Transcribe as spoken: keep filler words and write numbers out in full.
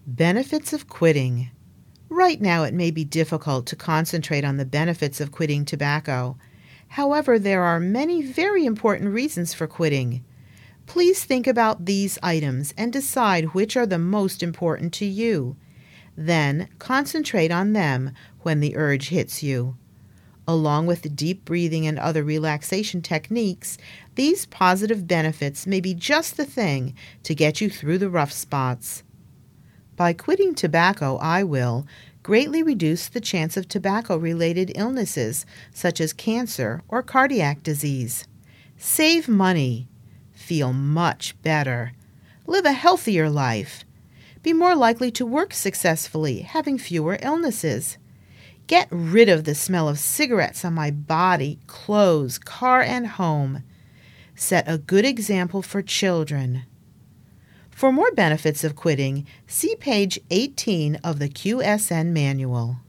Benefits of quitting. Right now, it may be difficult to concentrate on the benefits of quitting tobacco. However, there are many very important reasons for quitting. Please think about these items and decide which are the most important to you. Then, concentrate on them when the urge hits you. Along with deep breathing and other relaxation techniques, these positive benefits may be just the thing to get you through the rough spots. By quitting tobacco, I will greatly reduce the chance of tobacco-related illnesses such as cancer or cardiac disease. Save money. Feel much better. Live a healthier life. Be more likely to work successfully, having fewer illnesses. Get rid of the smell of cigarettes on my body, clothes, car, and home. Set a good example for children. For more benefits of quitting, see page eighteen of the Q S N manual.